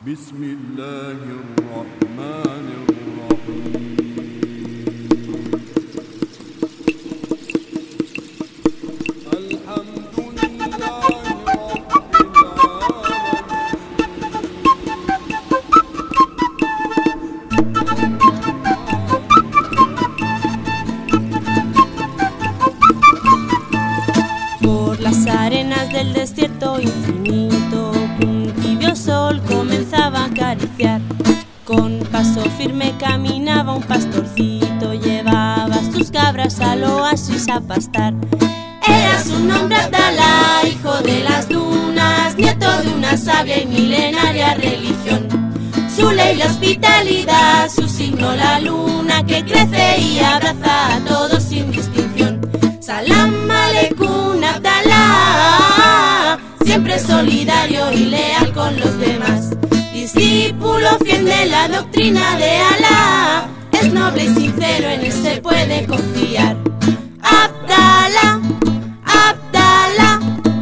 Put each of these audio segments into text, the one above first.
بسم الله الرحمن الرحيم الحمد لله رب العالمين. Por las arenas del desierto infinito, un tibio sol comenzaba a acariciar. Con paso firme caminaba un pastorcito, llevaba sus cabras al oasis a pastar. Era su nombre Abdalá, hijo de las dunas, nieto de una sabia y milenaria religión. Su ley la hospitalidad, su signo la luna, que crece y abraza a todos sin distinción. Salam aleikum Abdalá, siempre solidario y leal con los demás. Discípulo fiel de la doctrina de Alá, es noble y sincero, en él se puede confiar. Abdalá, Abdalá.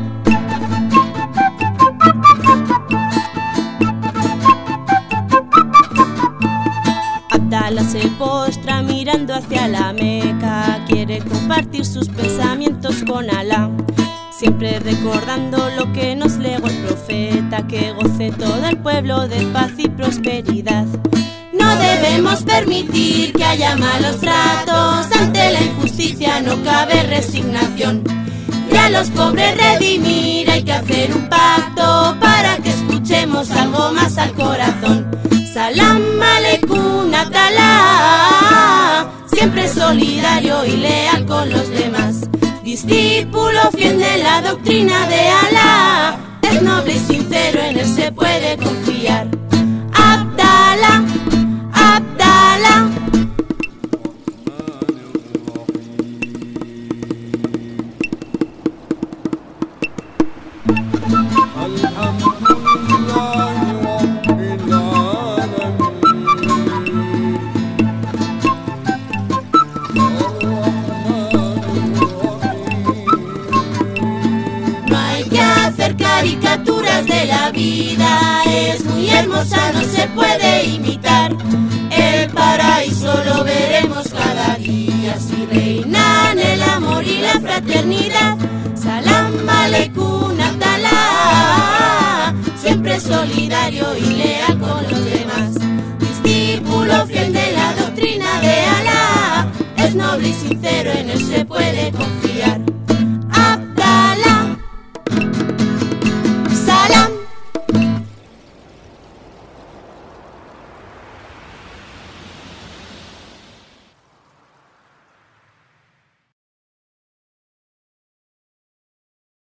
Abdalá se postra mirando hacia la Meca, quiere compartir sus pensamientos con Alá, siempre recordando lo que nos legó el profeta, que goce todo el pueblo de paz y prosperidad. No debemos permitir que haya malos tratos, ante la injusticia no cabe resignación. Y a los pobres redimir, hay que hacer un pacto para que escuchemos algo más al corazón. Salam aleikum Abdalá, siempre solidario y leal con los demás. Discípulo fiel de la doctrina de Alá, es noble y sincero, en él se puede confiar. Abdalá, Abdalá. Caricaturas de la vida, es muy hermosa, no se puede imitar. El paraíso lo veremos cada día, si reinan el amor y la fraternidad. Salam aleikum Abdalá, siempre solidario